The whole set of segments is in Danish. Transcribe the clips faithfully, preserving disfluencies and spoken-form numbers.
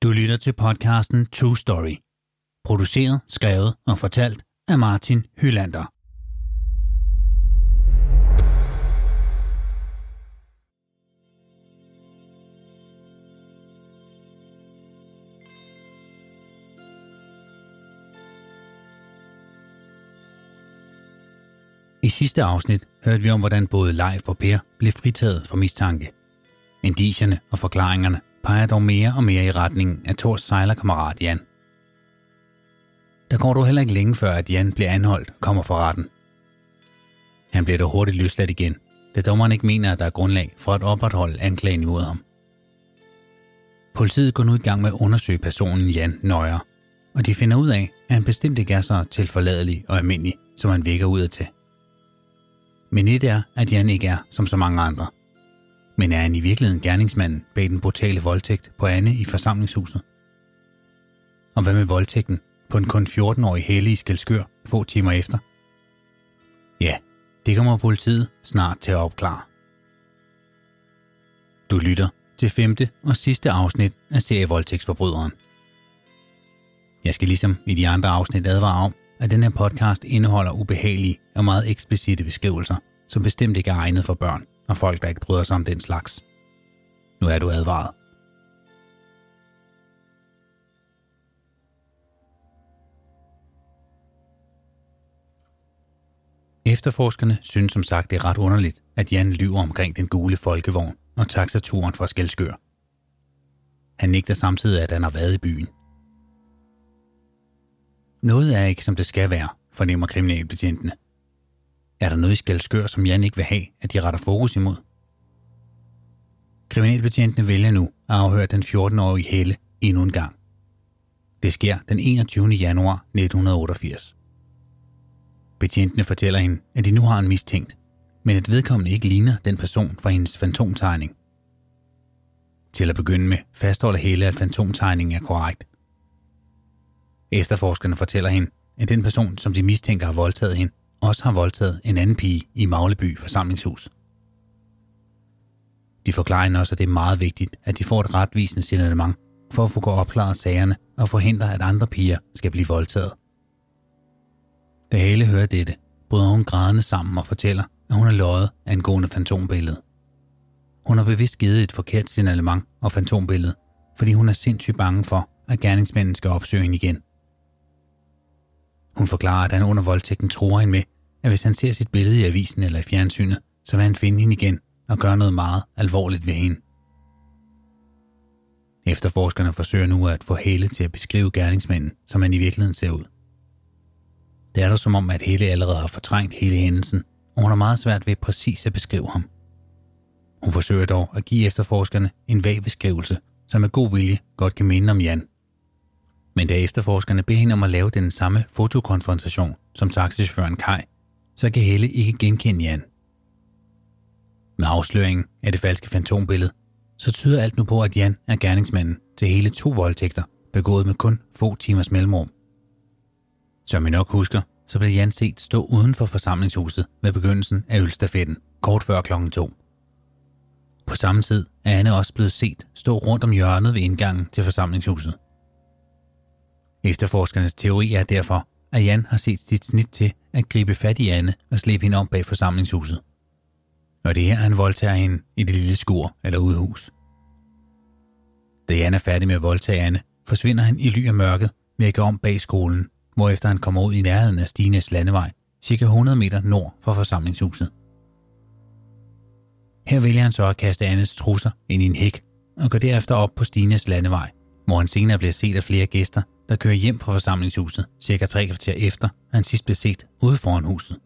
Du lytter til podcasten True Story. Produceret, skrevet og fortalt af Martin Hylander. I sidste afsnit hørte vi om, hvordan både Leif og Per blev fritaget for mistanke. Indicierne og forklaringerne peger dog mere og mere i retningen af Thors sejlerkammerat Jan. Der går dog heller ikke længe før, at Jan bliver anholdt og kommer for retten. Han bliver dog hurtigt løsladt igen, da dommeren ikke mener, at der er grundlag for at opretholde anklagen imod ham. Politiet går nu i gang med at undersøge personen Jan nøjere, og de finder ud af, at han bestemt ikke er så tilforladelig og almindelig, som han virker udad til. Men et er, at Jan ikke er som så mange andre. Men er han i virkeligheden gerningsmanden bag den brutale voldtægt på Anne i forsamlingshuset? Og hvad med voldtægten på en kun fjorten-årig Helle i Skælskør få timer efter? Ja, det kommer politiet snart til at opklare. Du lytter til femte og sidste afsnit af serievoldtægtsforbryderen. Jeg skal ligesom i de andre afsnit advare om, at den her podcast indeholder ubehagelige og meget eksplicite beskrivelser, som bestemt ikke er egnet for børn og folk, der ikke bryder sig om den slags. Nu er du advaret. Efterforskerne synes som sagt, det er ret underligt, at Jan lyver omkring den gule folkevogn og taxaturen fra Skælskør. Han nægter samtidig, at han har været i byen. Noget er ikke, som det skal være, fornemmer kriminalbetjentene. Er der noget i Skælskør, som Jan ikke vil have, at de retter fokus imod? Kriminalbetjentene vælger nu at afhøre den fjorten-årige Helle endnu en gang. Det sker den enogtyvende januar nitten otteogfirs. Betjentene fortæller hende, at de nu har en mistænkt, men at vedkommende ikke ligner den person fra hendes fantomtegning. Til at begynde med fastholder Helle, at fantomtegningen er korrekt. Efterforskerne fortæller hende, at den person, som de mistænker har voldtaget hende, også har voldtaget en anden pige i Magleby forsamlingshus. De forklarer hende også, at det er meget vigtigt, at de får et retvisende signalement for at få opklaret sagerne og forhindre, at andre piger skal blive voldtaget. Da Helle hører dette, bryder hun grædende sammen og fortæller, at hun er løjet angående fantombilledet. Hun har bevidst givet et forkert signalement og fantombillede, fordi hun er sindssygt bange for, at gerningsmanden skal opsøge hende igen. Hun forklarer, at han under voldtægten truer hende med, at hvis han ser sit billede i avisen eller i fjernsynet, så vil han finde hende igen og gøre noget meget alvorligt ved hende. Efterforskerne forsøger nu at få Helle til at beskrive gerningsmanden, som han i virkeligheden ser ud. Det er dog som om, at Helle allerede har fortrængt hele hændelsen, og hun har meget svært ved præcis at beskrive ham. Hun forsøger dog at give efterforskerne en vag beskrivelse, som med god vilje godt kan minde om Jan. Men da efterforskerne beder hende om at lave den samme fotokonfrontation som taxichaufføren Kai, så kan Helle ikke genkende Jan. Med afsløringen af det falske fantombillede, så tyder alt nu på, at Jan er gerningsmanden til hele to voldtægter, begået med kun få timers mellemrum. Som I nok husker, så blev Jan set stå uden for forsamlingshuset ved begyndelsen af ølstafetten, kort før klokken to. På samme tid er Anne også blevet set stå rundt om hjørnet ved indgangen til forsamlingshuset. Efterforskernes teori er derfor, at Jan har set sit snit til at gribe fat i Anne og slæbe hende om bag forsamlingshuset. Og det er her, han voldtager hende i det lille skur eller udhus. Da Jan er færdig med at voldtage Anne, forsvinder han i ly af mørket ved at gå om bag skolen, hvorefter han kommer ud i nærheden af Stines landevej, cirka hundrede meter nord for forsamlingshuset. Her vælger han så at kaste Annes trusser ind i en hæk og går derefter op på Stines landevej, hvor han senere bliver set af flere gæster, der kører hjem fra forsamlingshuset cirka tre kvarter efter, at han sidst blev set ude foran huset.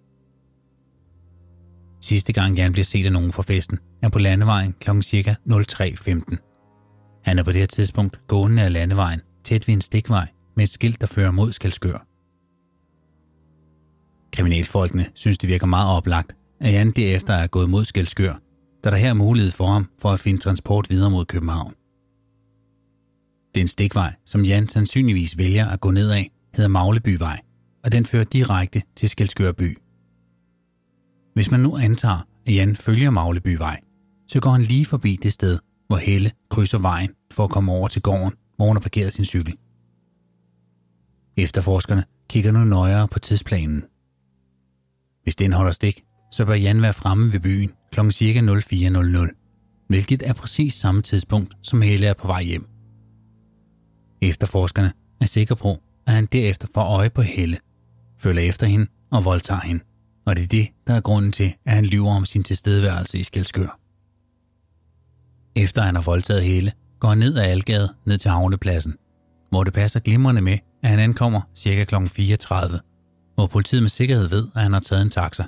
Sidste gang Jan bliver set af nogen fra festen er på landevejen klokken cirka tre femten. Han er på det her tidspunkt gående af landevejen tæt ved en stikvej med et skilt, der fører mod Skælskør. Kriminalfolkene synes, det virker meget oplagt, at Jan derefter er gået mod Skælskør, da der her er mulighed for ham for at finde transport videre mod København. Det er en stikvej, som Jan sandsynligvis vælger at gå ned af, hedder Maglebyvej, og den fører direkte til Skælskør by. Hvis man nu antager, at Jan følger Maglebyvej, så går han lige forbi det sted, hvor Helle krydser vejen for at komme over til gården, hvor hun har parkeret sin cykel. Efterforskerne kigger nu nøjere på tidsplanen. Hvis den holder stik, så bør Jan være fremme ved byen klokken cirka nul fire nul nul, hvilket er præcis samme tidspunkt, som Helle er på vej hjem. Efterforskerne er sikre på, at han derefter får øje på Helle, følger efter hende og voldtager hende, og det er det, der er grunden til, at han lyver om sin tilstedeværelse i Skælskør. Efter han har voldtaget Helle, går han ned ad Algade ned til havnepladsen, hvor det passer glimrende med, at han ankommer ca. klokken fire tredive, hvor politiet med sikkerhed ved, at han har taget en taxa.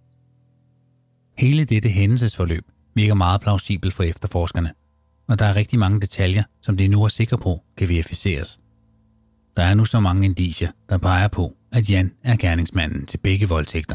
Hele dette hændelsesforløb virker meget plausibelt for efterforskerne, og der er rigtig mange detaljer, som de nu er sikre på kan verificeres. Der er nu så mange indicier, der peger på, at Jan er gerningsmanden til begge voldtægter.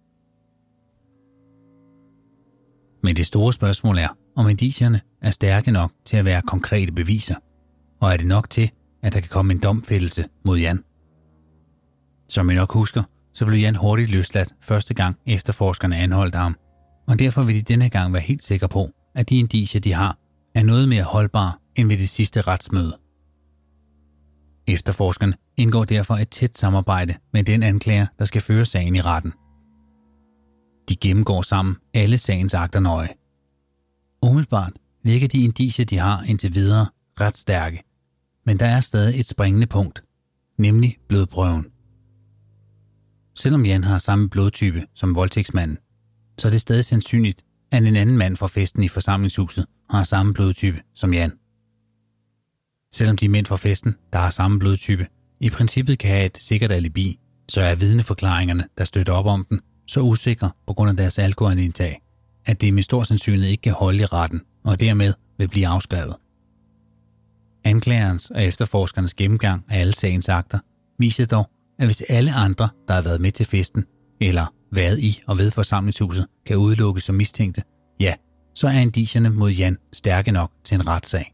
Men det store spørgsmål er, om indicierne er stærke nok til at være konkrete beviser, og er det nok til, at der kan komme en domfældelse mod Jan. Som I nok husker, så blev Jan hurtigt løsladt første gang efterforskerne anholdt ham, og derfor vil de denne gang være helt sikre på, at de indicier, de har, er noget mere holdbare end ved det sidste retsmøde. Efterforskerne indgår derfor et tæt samarbejde med den anklager, der skal føre sagen i retten. De gennemgår sammen alle sagens akter nøje. Umiddelbart virker de indicier, de har indtil videre, ret stærke, men der er stadig et springende punkt, nemlig blodprøven. Selvom Jan har samme blodtype som voldtægtsmanden, så er det stadig sandsynligt, at en anden mand fra festen i forsamlingshuset har samme blodtype som Jan. Selvom de mænd fra festen, der har samme blodtype, i princippet kan have et sikkert alibi, så er vidneforklaringerne, der støtter op om den, så usikre på grund af deres alkoholindtag, at det med stor sandsynlighed ikke kan holde i retten, og dermed vil blive afskrevet. Anklagerens og efterforskernes gennemgang af alle sagens akter viser dog, at hvis alle andre, der har været med til festen, eller været i og ved forsamlingshuset, kan udelukkes som mistænkte, ja, så er indicierne mod Jan stærke nok til en retssag.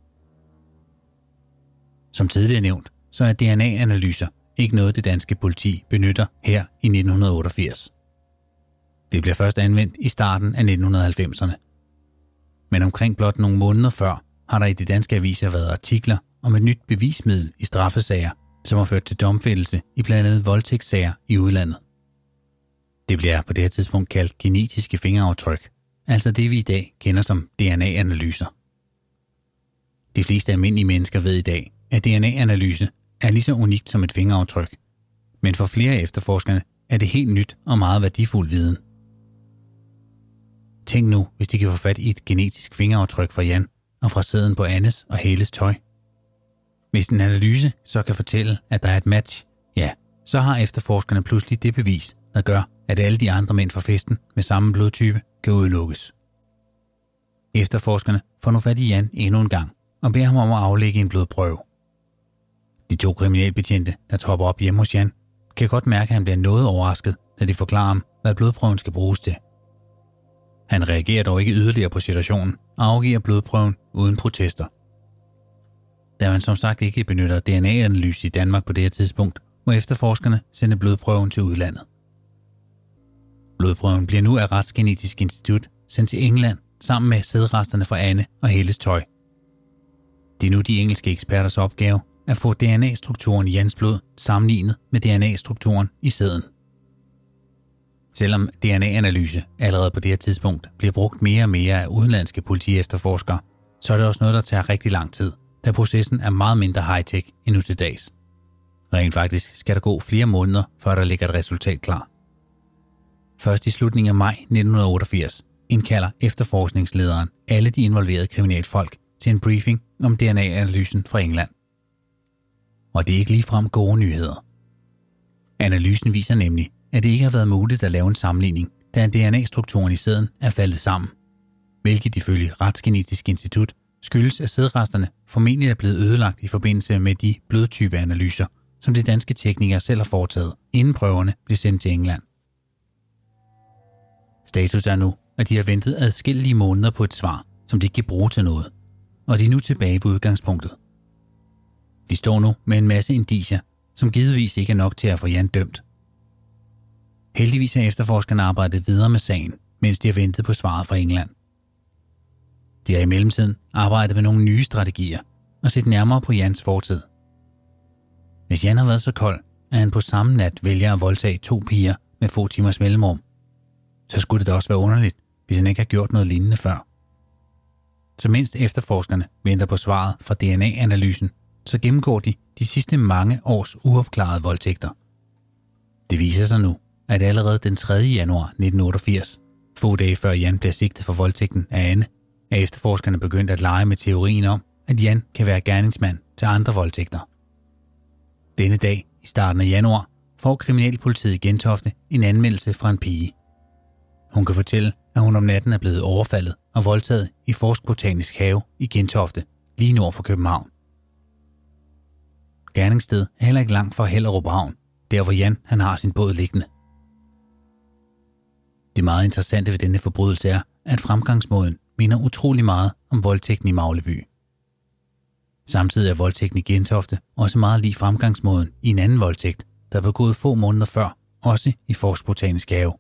Som tidligere nævnt, så er D N A-analyser ikke noget, det danske politi benytter her i nitten otteogfirs. Det bliver først anvendt i starten af nitten halvfemserne. Men omkring blot nogle måneder før, har der i de danske aviser været artikler om et nyt bevismiddel i straffesager, som har ført til domfældelse i blandt andet voldtægtssager i udlandet. Det bliver på det her tidspunkt kaldt genetiske fingeraftryk, altså det vi i dag kender som D N A-analyser. De fleste almindelige mennesker ved i dag, at D N A-analyse er lige så unikt som et fingeraftryk, men for flere af efterforskerne er det helt nyt og meget værdifuld viden. Tænk nu, hvis de kan få fat i et genetisk fingeraftryk fra Jan og fra sæden på Annes og Helles tøj. Hvis en analyse så kan fortælle, at der er et match, ja, så har efterforskerne pludselig det bevis, der gør, at alle de andre mænd fra festen med samme blodtype kan udelukkes. Efterforskerne får nu fat i Jan endnu en gang og beder ham om at aflægge en blodprøve. De to kriminalbetjente, der tropper op hjemme hos Jan, kan godt mærke, at han bliver noget overrasket, da de forklarer ham, hvad blodprøven skal bruges til. Han reagerer dog ikke yderligere på situationen og afgiver blodprøven uden protester. Da man som sagt ikke benytter D N A-analyse i Danmark på det her tidspunkt, må efterforskerne sende blodprøven til udlandet. Blodprøven bliver nu af Retsgenetisk Institut sendt til England sammen med sædresterne fra Anne og Helles tøj. Det er nu de engelske eksperters opgave at få D N A-strukturen i Jans blod sammenlignet med D N A-strukturen i sæden. Selvom D N A-analyse allerede på det her tidspunkt bliver brugt mere og mere af udenlandske politiefterforskere, så er det også noget, der tager rigtig lang tid, da processen er meget mindre high-tech end nu til dags. Rent faktisk skal der gå flere måneder, før der ligger et resultat klar. Først i slutningen af maj nitten otteogfirs indkalder efterforskningslederen alle de involverede kriminalfolk til en briefing om D N A-analysen fra England. Og det er ikke ligefrem gode nyheder. Analysen viser nemlig, at det ikke har været muligt at lave en sammenligning, da D N A-strukturen i sæden er faldet sammen, hvilket ifølge Retsgenetisk Institut skyldes, at sædresterne formentlig er blevet ødelagt i forbindelse med de blodtypeanalyser, som de danske teknikere selv har foretaget, inden prøverne blev sendt til England. Status er nu, at de har ventet adskillige måneder på et svar, som de ikke kan bruge til noget, og de er nu tilbage på udgangspunktet. De står nu med en masse indicier, som givetvis ikke er nok til at få Jan dømt. Heldigvis har efterforskerne arbejdet videre med sagen, mens de har ventet på svaret fra England. De har i mellemtiden arbejdet med nogle nye strategier, og set nærmere på Jans fortid. Hvis Jan har været så kold, at han på samme nat vælger at voldtage to piger med få timers mellemrum, så skulle det da også være underligt, hvis han ikke har gjort noget lignende før. Så mens efterforskerne venter på svaret fra D N A-analysen, så gennemgår de de sidste mange års uopklarede voldtægter. Det viser sig nu, at allerede den tredje januar nitten otteogfirs, få dage før Jan bliver sigtet for voldtægten af Anne, er efterforskerne begyndt at lege med teorien om, at Jan kan være gerningsmand til andre voldtægter. Denne dag, i starten af januar, får kriminalpolitiet i Gentofte en anmeldelse fra en pige. Hun kan fortælle, at hun om natten er blevet overfaldet og voldtaget i Forsk Botanisk Have i Gentofte, lige nord for København. Gerningssted er heller ikke langt fra Hellerup Havn, der hvor Jan han har sin båd liggende. Det meget interessante ved denne forbrydelse er, at fremgangsmåden minder utrolig meget om voldtægten i Magleby. Samtidig er voldtægten i Gentofte også meget lig fremgangsmåden i en anden voldtægt, der blev begået få måneder før, også i Forsk Botanisk Have.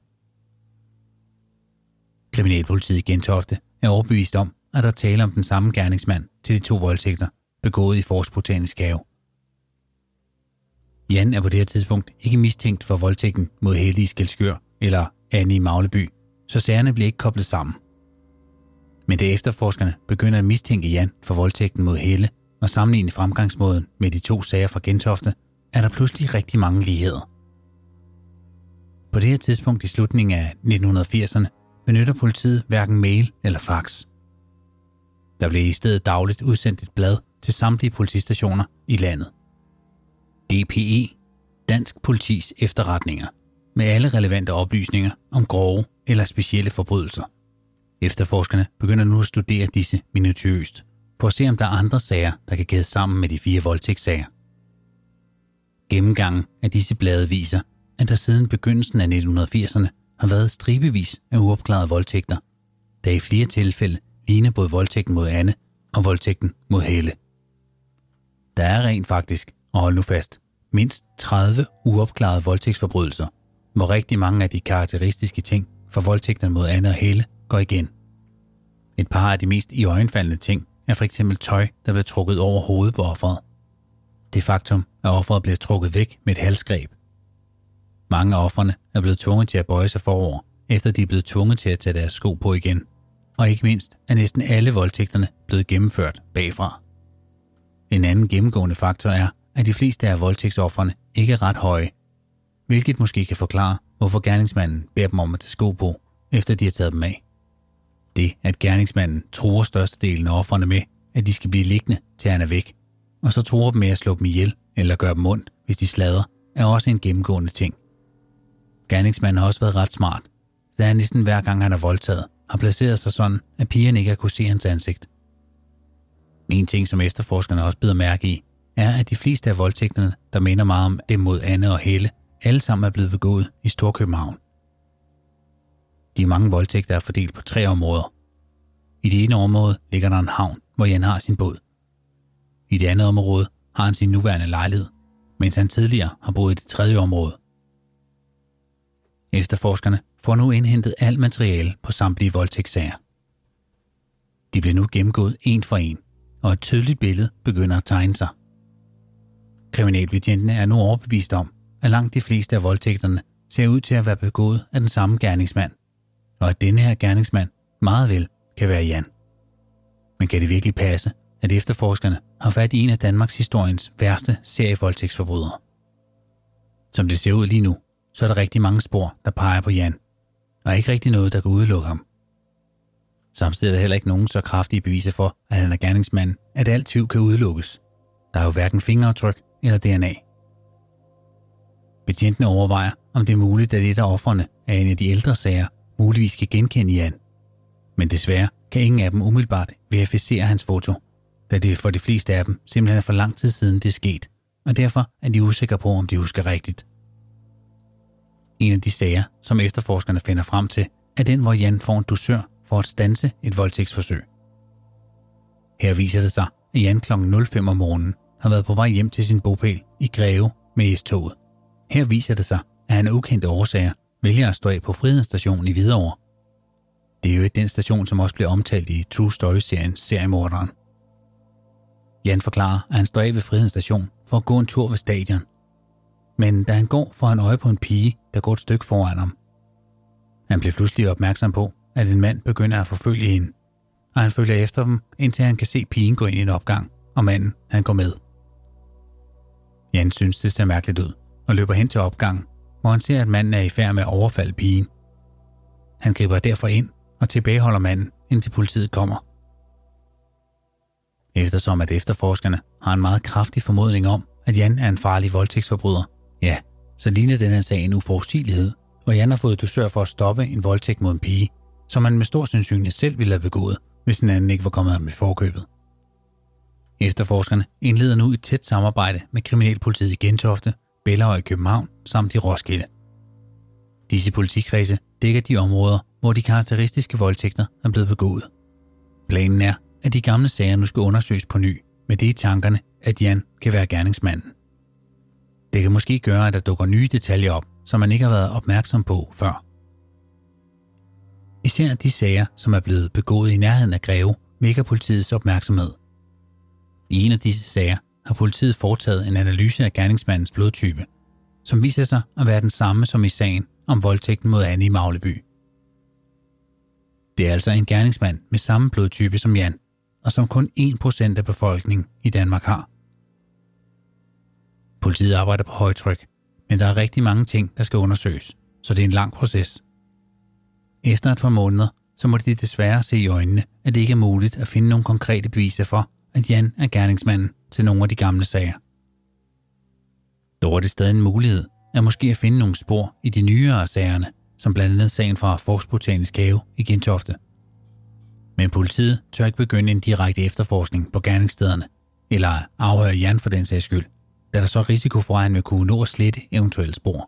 Kriminalpolitiet i Gentofte er overbevist om, at der taler om den samme gerningsmand til de to voldtægter, begået i Forsk Botanisk Have. Jan er på det her tidspunkt ikke mistænkt for voldtægten mod Helle i Skælskør eller Anne i Magleby, så sagerne bliver ikke koblet sammen. Men da efterforskerne begynder at mistænke Jan for voldtægten mod Helle og sammenligne fremgangsmåden med de to sager fra Gentofte, er der pludselig rigtig mange ligheder. På det her tidspunkt i slutningen af nitten firserne benytter politiet hverken mail eller fax. Der blev i stedet dagligt udsendt et blad til samtlige politistationer i landet. D P E, Dansk Politis Efterretninger, med alle relevante oplysninger om grove eller specielle forbrydelser. Efterforskerne begynder nu at studere disse minutiøst, for at se om der er andre sager, der kan kædes sammen med de fire voldtægtssager. Gennemgangen af disse blade viser, at der siden begyndelsen af nitten firserne har været stribevis af uopklarede voldtægter, der i flere tilfælde ligner både voldtægten mod Anne og voldtægten mod Helle. Der er rent faktisk, og hold nu fast, mindst tredive uopklarede voldtægtsforbrydelser, hvor rigtig mange af de karakteristiske ting for voldtægterne mod Anne og Helle går igen. Et par af de mest iøjnefaldende ting er f.eks. tøj, der bliver trukket over hovedet på offeret. Det faktum, at offeret bliver trukket væk med et halsgreb. Mange af ofrene er blevet tvunget til at bøje sig forover, efter de er blevet tvunget til at tage deres sko på igen. Og ikke mindst er næsten alle voldtægterne blevet gennemført bagfra. En anden gennemgående faktor er, at de fleste af voldtægtsoffrene ikke er ret høje, hvilket måske kan forklare, hvorfor gerningsmanden beder dem om at tage sko på, efter de har taget dem af. Det, at gerningsmanden truer størstedelen af ofrene med, at de skal blive liggende, til han er væk, og så truer dem med at slå dem ihjel eller gøre dem ondt, hvis de slader, er også en gennemgående ting. Gerningsmanden har også været ret smart, da han næsten hver gang han har voldtaget, har placeret sig sådan, at pigerne ikke har kunne se hans ansigt. En ting, som efterforskerne også bider mærke i, er, at de fleste af voldtægterne, der minder meget om dem mod Anne og Helle, alle sammen er blevet begået i Storkøbenhavn. De mange voldtægter er fordelt på tre områder. I det ene område ligger der en havn, hvor Jan har sin båd. I det andet område har han sin nuværende lejlighed, mens han tidligere har boet i det tredje område. Efterforskerne får nu indhentet alt materiale på samtlige voldtægtssager. De bliver nu gennemgået en for en, og et tydeligt billede begynder at tegne sig. Kriminalbetjentene er nu overbevist om, at langt de fleste af voldtægterne ser ud til at være begået af den samme gerningsmand, og at denne her gerningsmand meget vel kan være Jan. Men kan det virkelig passe, at efterforskerne har fat i en af Danmarks historiens værste serievoldtægtsforbrydere? Som det ser ud lige nu, så er der rigtig mange spor, der peger på Jan, og ikke rigtig noget, der kan udelukke ham. Samtidig er der heller ikke nogen så kraftige beviser for, at han er gerningsmanden, at alt tvivl kan udelukkes. Der er jo hverken fingeraftryk eller D N A. Betjentene overvejer, om det er muligt, at et af ofrene af en af de ældre sager muligvis kan genkende Jan. Men desværre kan ingen af dem umiddelbart verificere hans foto, da det for de fleste af dem simpelthen er for lang tid siden det er sket, og derfor er de usikre på, om de husker rigtigt. En af de sager, som efterforskerne finder frem til, er den, hvor Jan får en dusør for at standse et voldtægtsforsøg. Her viser det sig, at Jan klokken nul fem om morgenen har været på vej hjem til sin bopæl i Greve med S-toget. Her viser det sig, at han af ukendte årsager vælger at stå af på Frihedsstationen i Hvidovre. Det er jo den station, som også bliver omtalt i True Story-serien Seriemorderen. Jan forklarer, at han står af ved Frihedens Station for at gå en tur ved stadion. Men da han går, får han øje på en pige, der går et stykke foran ham. Han bliver pludselig opmærksom på, at en mand begynder at forfølge hende, og han følger efter dem, indtil han kan se pigen gå ind i en opgang, og manden, han går med. Jan synes, det ser mærkeligt ud, og løber hen til opgangen, hvor han ser, at manden er i færd med at overfalde pigen. Han griber derfor ind og tilbageholder manden, indtil politiet kommer. Eftersom at efterforskerne har en meget kraftig formodning om, at Jan er en farlig voldtægtsforbryder, ja, så ligner den her sag en uforudsigelighed, hvor Jan har fået dusør for at stoppe en voldtægt mod en pige, som han med stor sandsynlighed selv ville have begået, hvis den anden ikke var kommet ham i forkøbet. Efterforskerne indleder nu et tæt samarbejde med kriminalpolitiet i Gentofte, Bellahøj i København samt i Roskilde. Disse politikredse dækker de områder, hvor de karakteristiske voldtægter er blevet begået. Planen er, at de gamle sager nu skal undersøges på ny, med det i tankerne, at Jan kan være gerningsmanden. Det kan måske gøre, at der dukker nye detaljer op, som man ikke har været opmærksom på før. Især de sager, som er blevet begået i nærheden af Greve, vækker politiets opmærksomhed. I en af disse sager har politiet foretaget en analyse af gerningsmandens blodtype, som viser sig at være den samme som i sagen om voldtægten mod Anne i Magleby. Det er altså en gerningsmand med samme blodtype som Jan, og som kun en procent af befolkningen i Danmark har. Politiet arbejder på højtryk, men der er rigtig mange ting, der skal undersøges, så det er en lang proces. Efter et par måneder, så må de desværre se i øjnene, at det ikke er muligt at finde nogle konkrete beviser for, at Jan er gerningsmanden til nogle af de gamle sager. Dog er det stadig en mulighed at måske at finde nogle spor i de nyere sagerne, som blandt andet sagen fra Forks Botanisk Have i Gentofte. Men politiet tør ikke begynde en direkte efterforskning på gerningsstederne, eller afhøre Jan for den sags skyld, da der så er risiko for, at han vil kunne nå at slette eventuelle spor.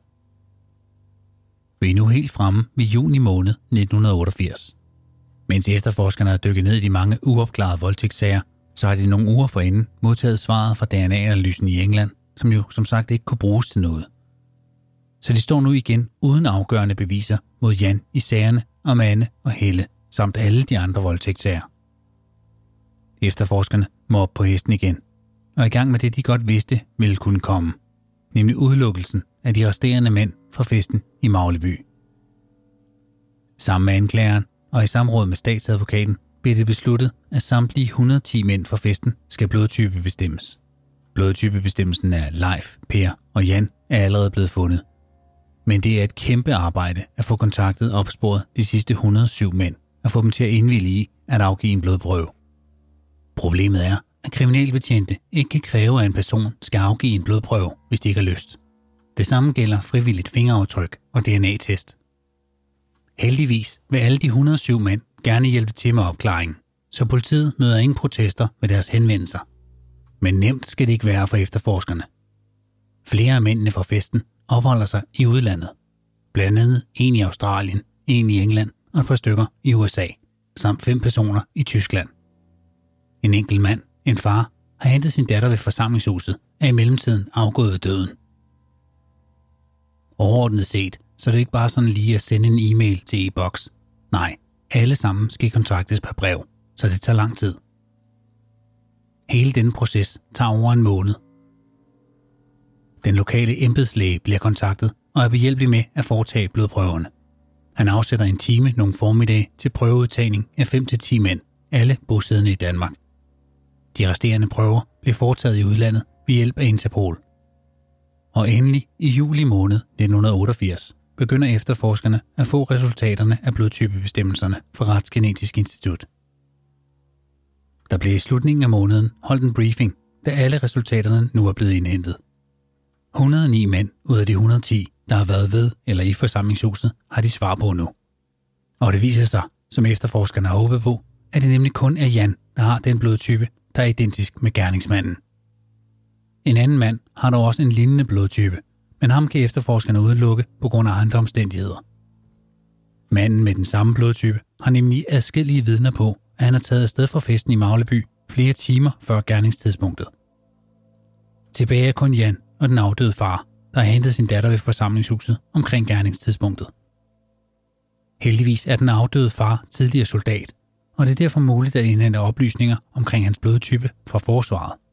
Vi er nu helt fremme ved juni måned nitten otteogfirs. Mens efterforskerne har dykket ned i de mange uopklarede voldtægtssager, så har de nogle uger forinden modtaget svaret fra D N A-analysen i England, som jo som sagt ikke kunne bruges til noget. Så de står nu igen uden afgørende beviser mod Jan i sagerne om Anne og Helle, samt alle de andre voldtægtssager. Efterforskerne må op på hesten igen, og i gang med det, de godt vidste ville kunne komme, nemlig udelukkelsen af de resterende mænd fra festen i Magleby. Sammen med anklageren og i samråd med statsadvokaten blev det besluttet, at samtlige et hundrede og ti mænd fra festen skal blodtype bestemmes. Blodtypebestemmelsen af Leif, Per og Jan er allerede blevet fundet. Men det er et kæmpe arbejde at få kontaktet og opsporet de sidste et hundrede og syv mænd og få dem til at indvillige i at afgive en blodprøve. Problemet er, at kriminalbetjente ikke kan kræve, at en person skal afgive en blodprøve, hvis de ikke har lyst. Det samme gælder frivilligt fingeraftryk og D N A-test. Heldigvis vil alle de et hundrede og syv mænd gerne hjælpe til med opklaringen, så politiet møder ingen protester med deres henvendelser. Men nemt skal det ikke være for efterforskerne. Flere af mændene fra festen opholder sig i udlandet. Blandt andet en i Australien, en i England og et par stykker i U S A, samt fem personer i Tyskland. En enkelt mand, en far, har hentet sin datter ved forsamlingshuset, er i mellemtiden afgået ved døden. Overordnet set, så er det ikke bare sådan lige at sende en e-mail til e-boks. Nej, alle sammen skal kontaktes per brev, så det tager lang tid. Hele denne proces tager over en måned. Den lokale embedslæge bliver kontaktet og er behjælpelig med at foretage blodprøverne. Han afsætter en time nogle formiddag til prøveudtagning af fem til ti mænd, alle bosiddende i Danmark. De resterende prøver bliver foretaget i udlandet ved hjælp af Interpol. Og endelig i juli måned nitten otteogfirs begynder efterforskerne at få resultaterne af blodtypebestemmelserne fra Retsgenetisk Institut. Der blev i slutningen af måneden holdt en briefing, da alle resultaterne nu er blevet indhentet. et hundrede og ni mænd ud af de et hundrede og ti, der har været ved eller i forsamlingshuset, har de svar på nu. Og det viser sig, som efterforskerne har håbet på, at det nemlig kun er Jan, der har den blodtype, der er identisk med gerningsmanden. En anden mand har dog også en lignende blodtype, men ham kan efterforskerne udelukke på grund af andre omstændigheder. Manden med den samme blodtype har nemlig adskillige vidner på, at han er taget afsted fra festen i Magleby flere timer før gerningstidspunktet. Tilbage er kun Jan og den afdøde far, der har hentet sin datter ved forsamlingshuset omkring gerningstidspunktet. Heldigvis er den afdøde far tidligere soldat, og det er derfor muligt at indhente oplysninger omkring hans blodtype fra forsvaret,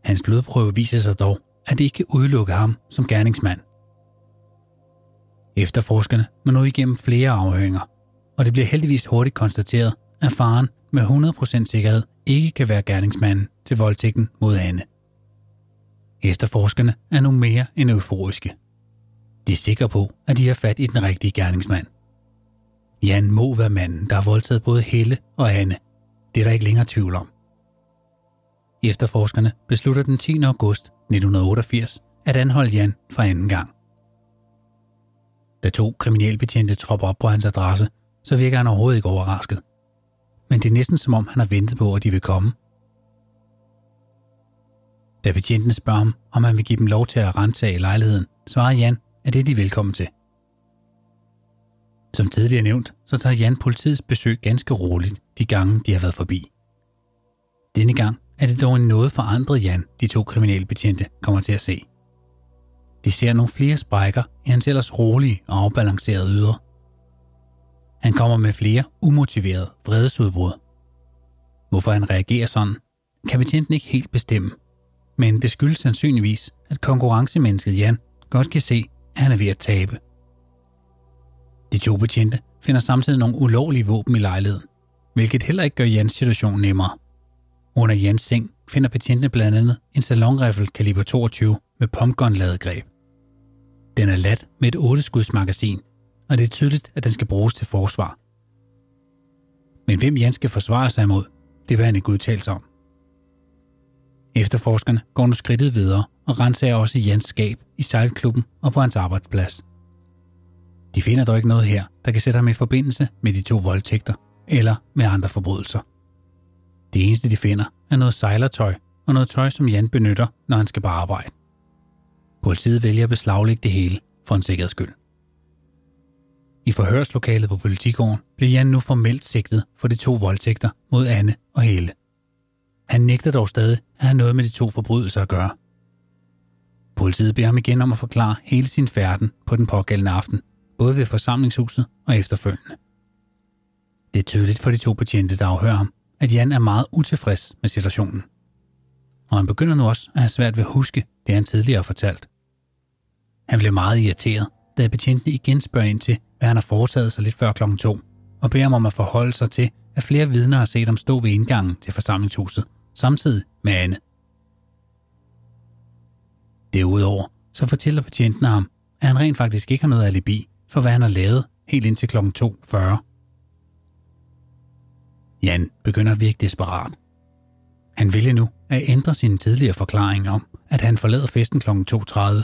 Hans blodprøve viser sig dog, at det ikke kan udelukke ham som gerningsmand. Efterforskerne må nu igennem flere afhøringer, og det bliver heldigvis hurtigt konstateret, at faren med hundrede procent sikkerhed ikke kan være gerningsmanden til voldtægten mod Anne. Efterforskerne er nu mere end euforiske. De er sikre på, at de har fat i den rigtige gerningsmand. Jan må være manden, der har voldtaget både Helle og Anne. Det er der ikke længere tvivl om. Efterforskerne beslutter den tiende august nitten otteogfirs at anholde Jan for anden gang. Da to kriminalbetjente tropper op på hans adresse, så virker han overhovedet ikke overrasket. Men det er næsten som om han har ventet på, at de vil komme. Da betjenten spørger ham, om han vil give dem lov til at ransage lejligheden, svarer Jan, at det er de velkommen til. Som tidligere nævnt, så tager Jan politiets besøg ganske roligt de gange, de har været forbi. Denne gang er det dog en noget forandret Jan, de to kriminalbetjente kommer til at se. De ser nogle flere sprækker i hans ellers rolige og afbalancerede ydre. Han kommer med flere umotiverede vredesudbrud. Hvorfor han reagerer sådan, kan betjenten ikke helt bestemme, men det skyldes sandsynligvis, at konkurrencemennesket Jan godt kan se, at han er ved at tabe. De to betjente finder samtidig nogle ulovlige våben i lejligheden, hvilket heller ikke gør Jans situation nemmere. Under Jans seng finder betjentene blandt andet en salonrifle kaliber toogtyve med pumpgun-ladegreb. Den er ladt med et otte-skudsmagasin, og det er tydeligt, at den skal bruges til forsvar. Men hvem Jan skal forsvare sig imod, det vil han ikke udtale sig om. Efterforskerne går nu skridtet videre og renser også Jans skab i sejlklubben og på hans arbejdsplads. De finder dog ikke noget her, der kan sætte ham i forbindelse med de to voldtægter eller med andre forbrydelser. Det eneste de finder er noget sejlertøj og noget tøj, som Jan benytter, når han skal på arbejde. Politiet vælger at beslaglægge det hele for en sikkerheds skyld. I forhørslokalet på politigården bliver Jan nu formelt sigtet for de to voldtægter mod Anne og Helle. Han nægter dog stadig at have noget med de to forbrydelser at gøre. Politiet beder ham igen om at forklare hele sin færden på den pågældende aften, både ved forsamlingshuset og efterfølgende. Det er tydeligt for de to betjente, der afhører ham, at Jan er meget utilfreds med situationen. Og han begynder nu også at have svært ved at huske det, han tidligere har fortalt. Han bliver meget irriteret, da betjentene igen spørger ind til, hvad han har foretaget sig lidt før klokken to, og beder ham om at forholde sig til, at flere vidner har set ham stå ved indgangen til forsamlingshuset, samtidig med Anne. Derudover så fortæller betjentene ham, at han rent faktisk ikke har noget alibi for, hvad han har lavet helt indtil klokken to fyrre. Jan begynder at virke desperat. Han vælger nu at ændre sin tidligere forklaring om, at han forlader festen klokken to tredive.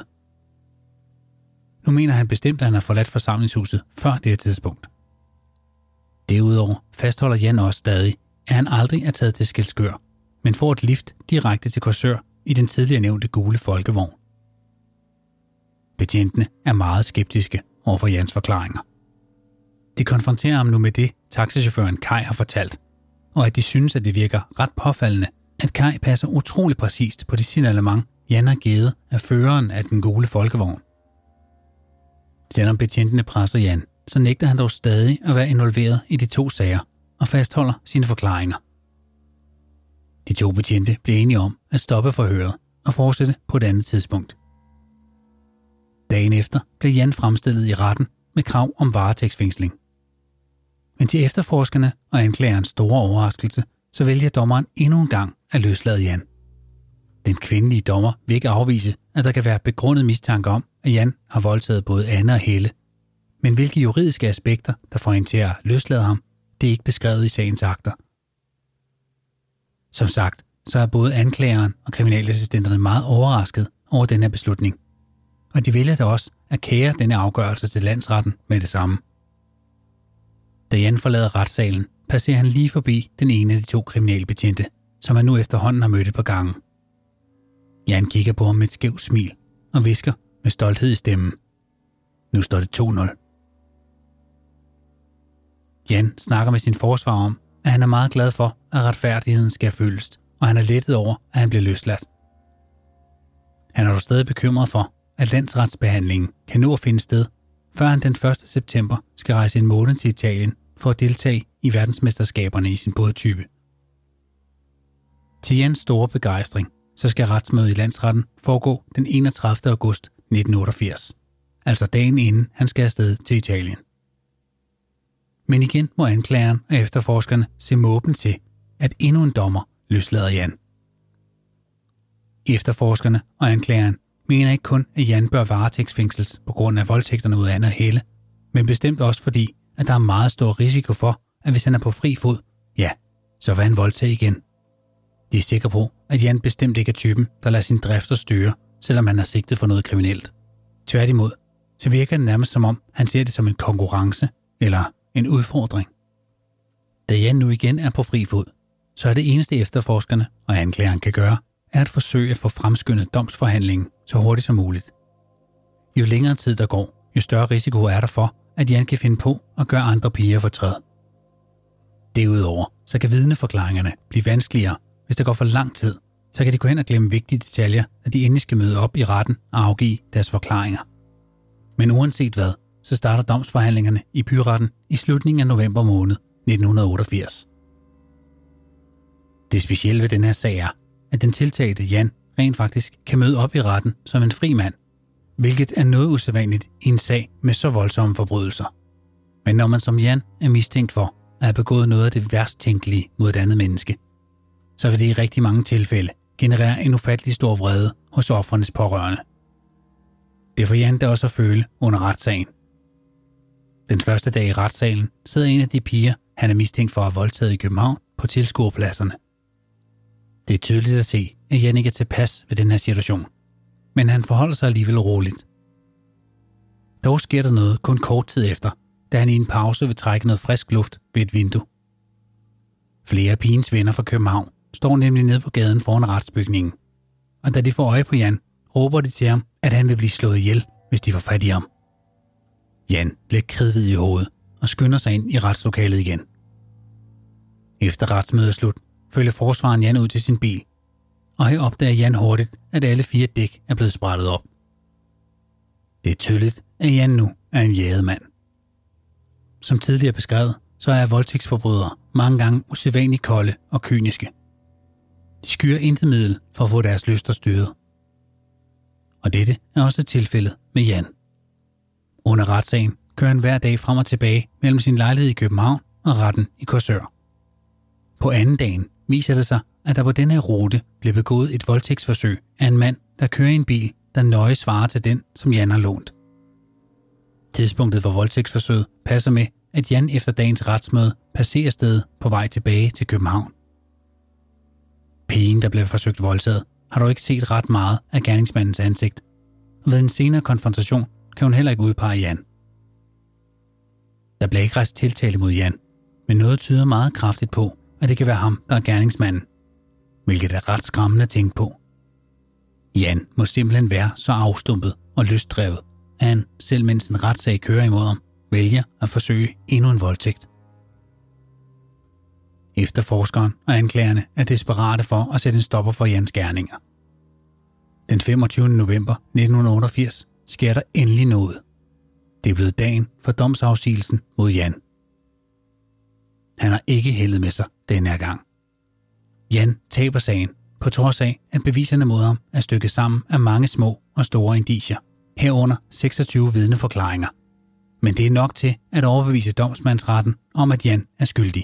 Nu mener han bestemt, at han har forladt forsamlingshuset før det her tidspunkt. Derudover fastholder Jan også stadig, at han aldrig er taget til Skælskør, men får et lift direkte til Korsør i den tidligere nævnte gule folkevogn. Betjentene er meget skeptiske over for Jans forklaringer. De konfronterer ham nu med det, taxichaufføren Kai har fortalt, og at de synes, at det virker ret påfaldende, at Kai passer utrolig præcist på det signalement, Jan har givet af føreren af den gule folkevogn. Selvom betjentene presser Jan, så nægter han dog stadig at være involveret i de to sager og fastholder sine forklaringer. De to betjente bliver enige om at stoppe forhøret og fortsætte på et andet tidspunkt. Dagen efter blev Jan fremstillet i retten med krav om varetægtsfængsling. Men til efterforskerne og anklagerens store overraskelse, så vælger dommeren endnu en gang at løslade Jan. Den kvindelige dommer vil ikke afvise, at der kan være begrundet mistanke om, at Jan har voldtaget både Anne og Helle. Men hvilke juridiske aspekter, der får hende til at løslade ham, det er ikke beskrevet i sagens akter. Som sagt, så er både anklageren og kriminalassistenterne meget overrasket over denne beslutning. Og de vælger da også at kære denne afgørelse til landsretten med det samme. Da Jan forlader retssalen, passerer han lige forbi den ene af de to kriminalbetjente, som han nu efterhånden har mødt et par gange. Jan kigger på ham med et skævt smil og hvisker med stolthed i stemmen. Nu står det to nul. Jan snakker med sin forsvar om, at han er meget glad for, at retfærdigheden skal følges, og han er lettet over, at han bliver løsladt. Han er dog stadig bekymret for, at landsretsbehandlingen kan nå at finde sted, før han den første september skal rejse en måned til Italien for at deltage i verdensmesterskaberne i sin bådtype. Til Jans store begejstring så skal retsmødet i landsretten foregå den enogtredivte august nitten otteogfirs, altså dagen inden han skal afsted til Italien. Men igen må anklageren og efterforskerne se måben til, at endnu en dommer løslader Jan. Efterforskerne og anklageren mener ikke kun, at Jan bør varetægtsfængsles på grund af voldtægterne mod Anne og Helle, men bestemt også fordi, at der er meget stor risiko for, at hvis han er på fri fod, ja, så vil han voldtage igen. De er sikre på, at Jan bestemt ikke er typen, der lader sin drifter styre, selvom han er sigtet for noget kriminelt. Tværtimod, så virker det nærmest som om, han ser det som en konkurrence eller en udfordring. Da Jan nu igen er på fri fod, så er det eneste efterforskerne og anklageren kan gøre, er at forsøge at få fremskyndet domsforhandlingen så hurtigt som muligt. Jo længere tid der går, jo større risiko er der for, at Jan kan finde på at gøre andre piger fortræd. Derudover så kan vidneforklaringerne blive vanskeligere, hvis der går for lang tid, så kan de gå hen og glemme vigtige detaljer, at de endelig skal møde op i retten og afgive deres forklaringer. Men uanset hvad, så starter domsforhandlingerne i byretten i slutningen af november måned nitten otteogfirs. Det specielle ved den her sag er, at den tiltalte Jan rent faktisk kan møde op i retten som en fri mand, hvilket er noget usædvanligt i en sag med så voldsomme forbrydelser. Men når man som Jan er mistænkt for at have begået noget af det værst tænkelige mod et andet menneske, så vil det i rigtig mange tilfælde generere en ufattelig stor vrede hos ofrenes pårørende. Det får Jan da også at føle under retssagen. Den første dag i retssalen sidder en af de piger, han er mistænkt for at have voldtaget i København, på tilskuerpladserne. Det er tydeligt at se, at Jan ikke er tilpas ved den her situation, men han forholder sig alligevel roligt. Dog sker der noget kun kort tid efter, da han i en pause vil trække noget frisk luft ved et vindue. Flere af pigens venner fra København står nemlig nede på gaden foran retsbygningen, og da de får øje på Jan, råber de til ham, at han vil blive slået ihjel, hvis de får fat i ham. Jan bliver kridhvid i hovedet og skynder sig ind i retslokalet igen. Efter retsmødet er slut, følger forsvaren Jan ud til sin bil, og her opdager Jan hurtigt, at alle fire dæk er blevet sprættet op. Det er tydeligt, at Jan nu er en jaget mand. Som tidligere beskrevet, så er voldtægtsforbrydere mange gange usædvanligt kolde og kyniske. De skyer intet middel for at få deres lyster styret. Og dette er også tilfældet med Jan. Under retssagen kører han hver dag frem og tilbage mellem sin lejlighed i København og retten i Korsør. På anden dagen viser det sig, at der på denne her rute blev begået et voldtægtsforsøg af en mand, der kører i en bil, der nøje svarer til den, som Jan har lånt. Tidspunktet for voldtægtsforsøget passer med, at Jan efter dagens retsmøde passerer stedet på vej tilbage til København. Pigen, der blev forsøgt voldtaget, har dog ikke set ret meget af gerningsmandens ansigt, og ved en senere konfrontation kan hun heller ikke udpege Jan. Der blev ikke rejst tiltale mod Jan, men noget tyder meget kraftigt på, at det kan være ham, der er gerningsmanden, hvilket er ret skræmmende at tænke på. Jan må simpelthen være så afstumpet og lystdrevet, at han, selv mens en retssag kører imod ham, vælger at forsøge endnu en voldtægt. Efterforskeren og anklagerne er desperate for at sætte en stopper for Jans gerninger. Den femogtyvende november nitten otteogfirs sker der endelig noget. Det er blevet dagen for domsafsigelsen mod Jan. Han har ikke heldet med sig denne gang. Jan taber sagen, på trods af, at beviserne mod ham er stykket sammen af mange små og store indicier, herunder seksogtyve vidneforklaringer. Men det er nok til at overbevise domsmandsretten om, at Jan er skyldig.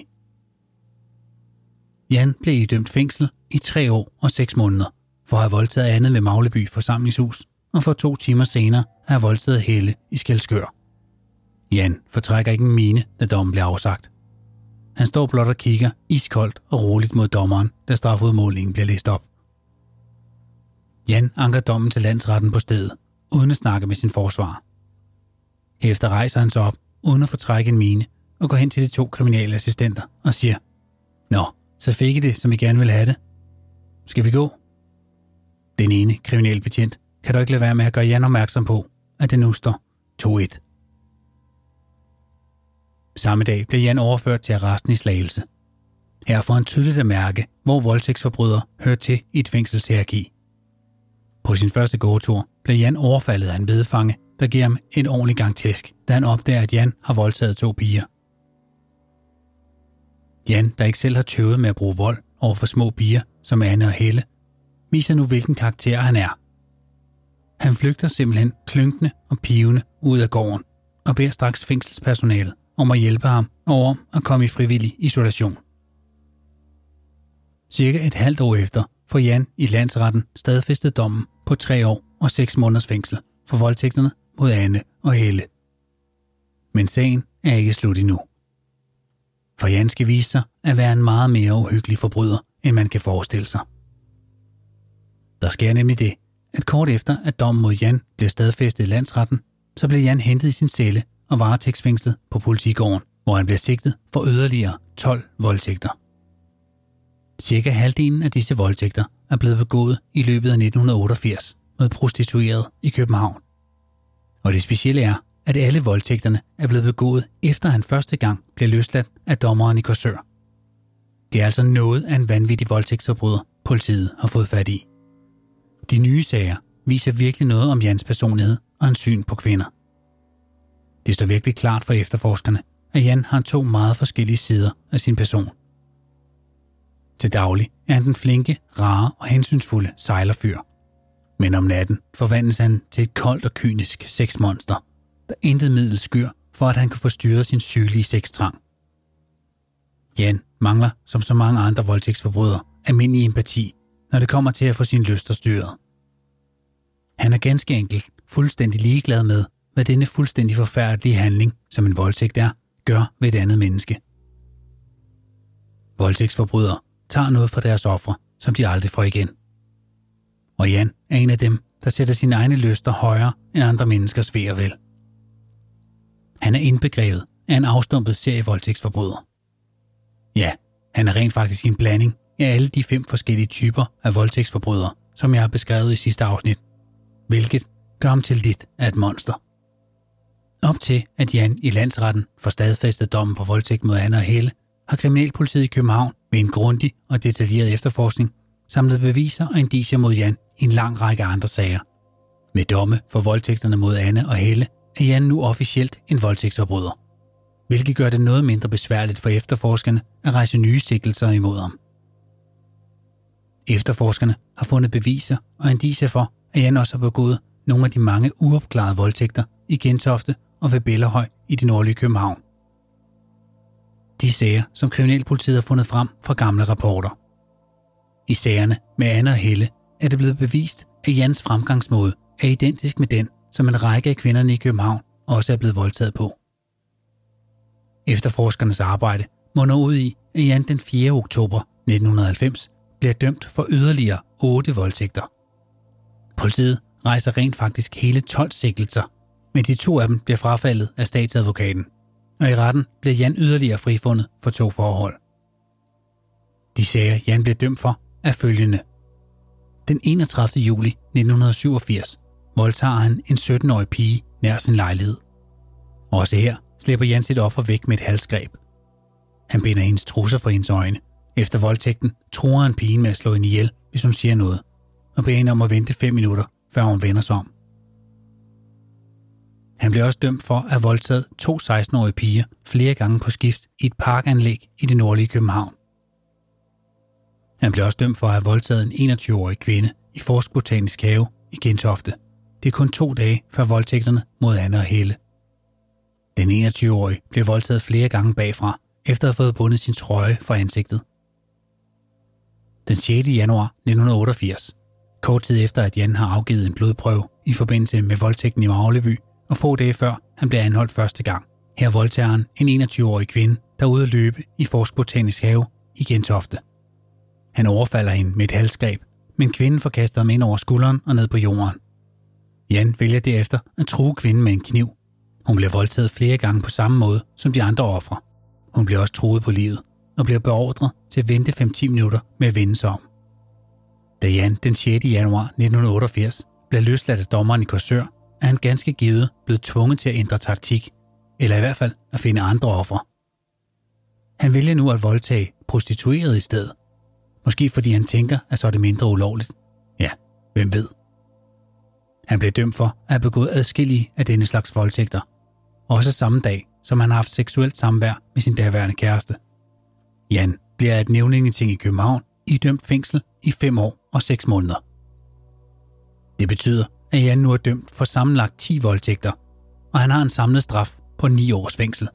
Jan blev idømt fængsel i tre år og seks måneder for at have voldtaget Anne ved Magleby forsamlingshus og for to timer senere at have voldtaget Helle i Skelskør. Jan fortrækker ikke en mine, da dommen bliver afsagt. Han står blot og kigger iskoldt og roligt mod dommeren, da strafudmålingen bliver læst op. Jan anker dommen til landsretten på stedet, uden at snakke med sin forsvarer. Herefter rejser han sig op, uden at fortrække en mine, og går hen til de to kriminelle assistenter og siger: "Nå, så fik I det, som I gerne ville have det. Skal vi gå?" Den ene kriminalbetjent kan dog ikke lade være med at gøre Jan opmærksom på, at det nu står to et. Samme dag blev Jan overført til arresten i Slagelse. Her får han tydeligt at mærke, hvor voldtægtsforbrydere hører til i et fængselshierarki. På sin første gåtur blev Jan overfaldet af en medfange, der giver ham en ordentlig gang tæsk, da han opdager, at Jan har voldtaget to piger. Jan, der ikke selv har tøvet med at bruge vold over for små piger som Anne og Helle, viser nu, hvilken karakter han er. Han flygter simpelthen klynkende og pivende ud af gården og beder straks fængselspersonalet om at hjælpe ham over at komme i frivillig isolation. Cirka et halvt år efter får Jan i landsretten stadfæstet dommen på tre år og seks måneders fængsel for voldtægterne mod Anne og Helle. Men sagen er ikke slut endnu. For Jan skal vise sig at være en meget mere uhyggelig forbryder, end man kan forestille sig. Der sker nemlig det, at kort efter at dommen mod Jan bliver stadfæstet i landsretten, så bliver Jan hentet i sin celle og varetægtsfængslet på politigården, hvor han bliver sigtet for yderligere tolv voldtægter. Cirka halvdelen af disse voldtægter er blevet begået i løbet af nitten otteogfirs med prostituerede i København. Og det specielle er, at alle voldtægterne er blevet begået efter han første gang blev løsladt af dommeren i Korsør. Det er altså noget af en vanvittig voldtægtsforbryder, politiet har fået fat i. De nye sager viser virkelig noget om Jans personlighed og hans syn på kvinder. Det står virkelig klart for efterforskerne, at Jan har to meget forskellige sider af sin person. Til daglig er han den flinke, rare og hensynsfulde sejlerfyr. Men om natten forvandles han til et koldt og kynisk sexmonster, der intet middel skyr for, at han kan få styret sin sygelige sextrang. Jan mangler, som så mange andre voldtægtsforbrydere, almindelig empati, når det kommer til at få sine lyster styret. Han er ganske enkelt fuldstændig ligeglad med, hvad denne fuldstændig forfærdelige handling, som en voldtægt er, gør ved et andet menneske. Voldtægtsforbrydere tager noget fra deres ofre, som de aldrig får igen. Og Jan er en af dem, der sætter sine egne lyster højere end andre menneskers ve og vel. Han er indbegrevet af en afstumpet serie voldtægtsforbryder. Ja, han er rent faktisk en blanding af alle de fem forskellige typer af voldtægtsforbrydere, som jeg har beskrevet i sidste afsnit, hvilket gør ham til lidt af et monster. Op til, at Jan i landsretten får stadfæstet dommen på voldtægt mod Anne og Helle, har kriminalpolitiet i København ved en grundig og detaljeret efterforskning samlet beviser og indicier mod Jan i en lang række andre sager. Med domme for voldtægterne mod Anne og Helle er Jan nu officielt en voldtægtsforbryder, hvilket gør det noget mindre besværligt for efterforskerne at rejse nye sigtelser imod ham. Efterforskerne har fundet beviser og indicier for, at Jan også har begået nogle af de mange uopklarede voldtægter i Gentofte og ved Bellahøj i det nordlige København. De sager, som kriminalpolitiet har fundet frem fra gamle rapporter. I sagerne med Anne og Helle er det blevet bevist, at Jans fremgangsmåde er identisk med den, som en række af kvinderne i København også er blevet voldtaget på. Efterforskernes arbejde munder ud i, at Jan den fjerde oktober nitten halvfems bliver dømt for yderligere otte voldtægter. Politiet rejser rent faktisk hele tolv sigtelser, men de to af dem bliver frafaldet af statsadvokaten, og i retten bliver Jan yderligere frifundet for to forhold. De sager, Jan bliver dømt for, er følgende. Den enogtredivte juli nitten syvogfirs voldtager han en sytten-årig pige nær sin lejlighed. Også her slipper Jan sit offer væk med et halsgreb. Han binder hendes trusser for hendes øjne. Efter voldtægten truer han pigen med at slå hende ihjel, hvis hun siger noget, og beder hende om at vente fem minutter, før hun vender sig om. Han blev også dømt for at have voldtaget to seksten-årige piger flere gange på skift i et parkanlæg i det nordlige København. Han blev også dømt for at have voldtaget en enogtyve-årig kvinde i Forsk Botanisk Have i Gentofte. Det er kun to dage før voldtægterne mod Anne og Helle. Den enogtyve-årige blev voldtaget flere gange bagfra, efter at have fået bundet sin trøje for ansigtet. Den sjette januar nitten otteogfirs, kort tid efter at Jan har afgivet en blodprøve i forbindelse med voldtægten i Magleby, og få dage før han blev anholdt første gang. Her voldtager han en enogtyve-årig kvinde, der er ude at løbe i Forsk Botanisk Have i Gentofte. Han overfalder hende med et halsgreb, men kvinden får kastet ham ind over skulderen og ned på jorden. Jan vælger derefter at true kvinden med en kniv. Hun bliver voldtaget flere gange på samme måde som de andre ofre. Hun bliver også truet på livet og bliver beordret til at vente fem til ti minutter med at vende sig om. Da Jan den sjette januar nitten otteogfirs bliver løsladt af dommeren i Korsør, er han ganske givet blevet tvunget til at ændre taktik, eller i hvert fald at finde andre ofre. Han vælger nu at voldtage prostituerede i stedet. Måske fordi han tænker, at så er det mindre ulovligt. Ja, hvem ved. Han blev dømt for at have begået adskillige af denne slags voldtægter. Også samme dag, som han har haft seksuelt samvær med sin daværende kæreste. Jan bliver et nævningeting i København idømt fængsel i fem år og seks måneder. Det betyder, at Jan nu er dømt for sammenlagt ti voldtægter, og han har en samlet straf på ni års fængsel.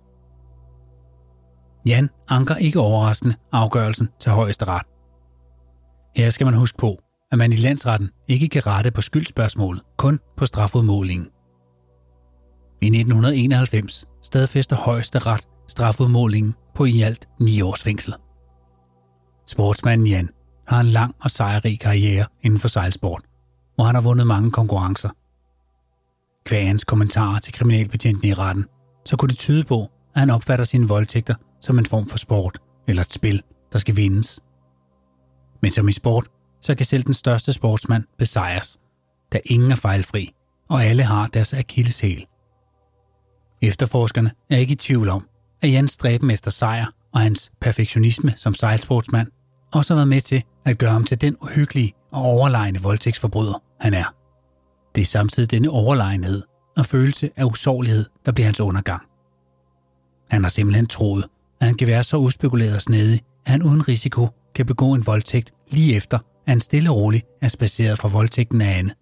Jan anker ikke overraskende afgørelsen til højesteret. Her skal man huske på, at man i landsretten ikke kan rette på skyldspørgsmålet, kun på strafudmålingen. I nitten enoghalvfems stadfæster højesteret strafudmålingen på i alt ni års fængsel. Sportsmanden Jan har en lang og sejrrig karriere inden for sejlsport, hvor han har vundet mange konkurrencer. Qua hans kommentarer til kriminalbetjenten i retten, så kunne det tyde på, at han opfatter sine voldtægter som en form for sport eller et spil, der skal vindes. Men som i sport, så kan selv den største sportsmand besejres, da ingen er fejlfri, og alle har deres akilleshæl. Efterforskerne er ikke i tvivl om, at Jans stræben efter sejr og hans perfektionisme som sejlsportsmand også har været med til at gøre ham til den uhyggelige og overlegne voldtægtsforbryder, han er. Det er samtidig denne overlegenhed og følelse af usårlighed, der bliver hans undergang. Han har simpelthen troet, at han kan være så uspekuleret og snedig, at han uden risiko kan begå en voldtægt lige efter, at han stille og roligt er spaceret fra voldtægten af Anne.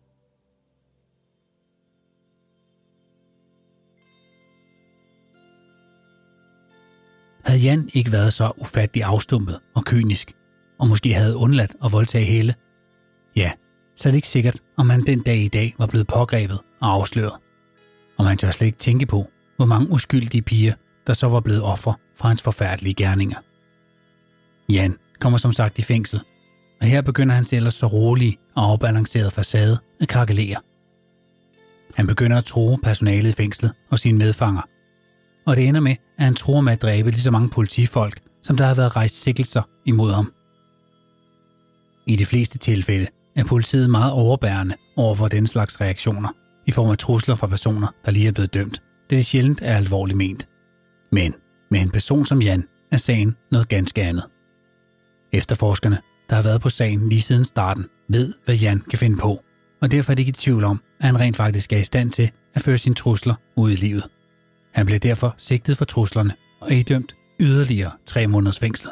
Havde Jan ikke været så ufattelig afstumpet og kynisk, og måske havde undladt at voldtage Helle, ja, så er det ikke sikkert, om han den dag i dag var blevet pågrebet og afsløret. Og man tør slet ikke tænke på, hvor mange uskyldige piger, der så var blevet offer for hans forfærdelige gerninger. Jan kommer som sagt i fængsel, og her begynder hans ellers så rolige og afbalancerede facade at krakelere. Han begynder at true personalet i fængslet og sine medfanger, og det ender med, at han truer med at dræbe lige så mange politifolk, som der har været rejst sigtelser imod ham. I de fleste tilfælde er politiet meget overbærende over for den slags reaktioner, i form af trusler fra personer, der lige er blevet dømt, da det sjældent er alvorligt ment. Men med en person som Jan er sagen noget ganske andet. Efterforskerne, der har været på sagen lige siden starten, ved, hvad Jan kan finde på, og derfor er de ikke i tvivl om, at han rent faktisk er i stand til at føre sine trusler ud i livet. Han blev derfor sigtet for truslerne og idømt yderligere tre måneders fængsel.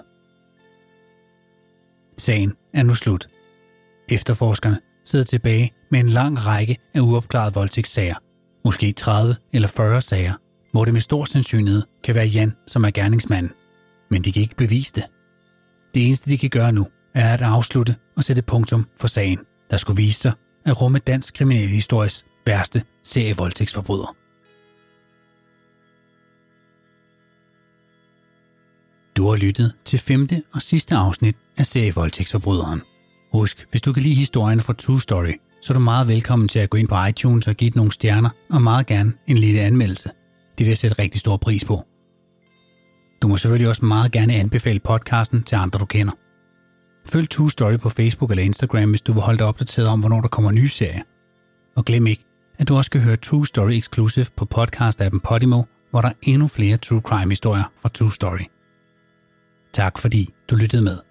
Sagen er nu slut. Efterforskerne sidder tilbage med en lang række af uopklarede voldtægtssager, måske tredive eller fyrre sager, hvor det med stor sandsynlighed kan være Jan, som er gerningsmanden, men de kan ikke bevise det. Det eneste, de kan gøre nu, er at afslutte og sætte punktum for sagen, der skulle vise sig at rumme dansk kriminalhistories værste serievoldtægtsforbryder. Du har lyttet til femte og sidste afsnit af serievoldtægtsforbryderen. Husk, hvis du kan lide historierne fra True Story, så er du meget velkommen til at gå ind på iTunes og give nogle stjerner, og meget gerne en lille anmeldelse. Det vil jeg sætte rigtig stor pris på. Du må selvfølgelig også meget gerne anbefale podcasten til andre, du kender. Følg True Story på Facebook eller Instagram, hvis du vil holde dig opdateret om, hvornår der kommer nye serier. Og glem ikke, at du også kan høre True Story Exclusive på podcast-appen Podimo, hvor der er endnu flere true crime historier fra True Story. Tak fordi du lyttede med.